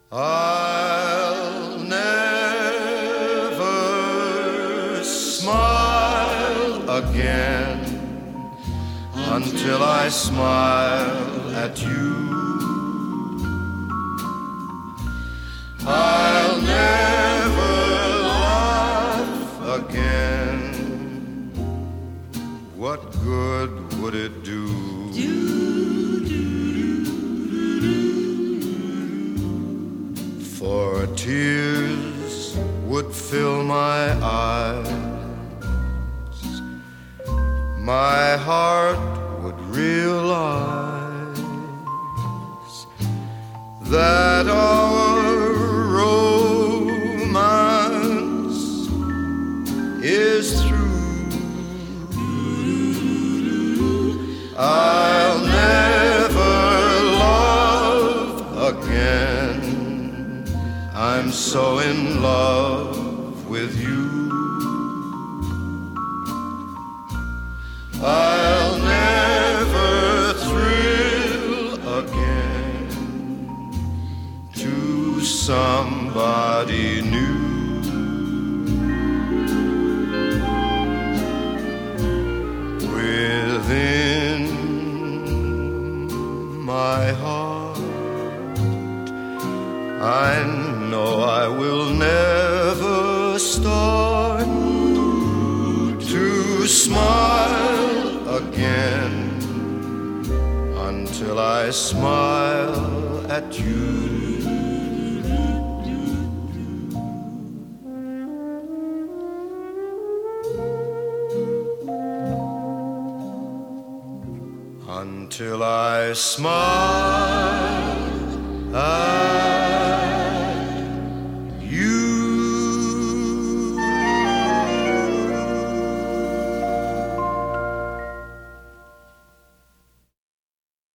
I'll never smile again until I smile at you. I'll never laugh again. What good would it do? For tears would fill my eyes, my heart would realize that our romance is through. I'll never love again. I'm so in love with you. I'll never thrill again to somebody new. Within my heart, I know I will never start to smile again until I smile at you. Until I smile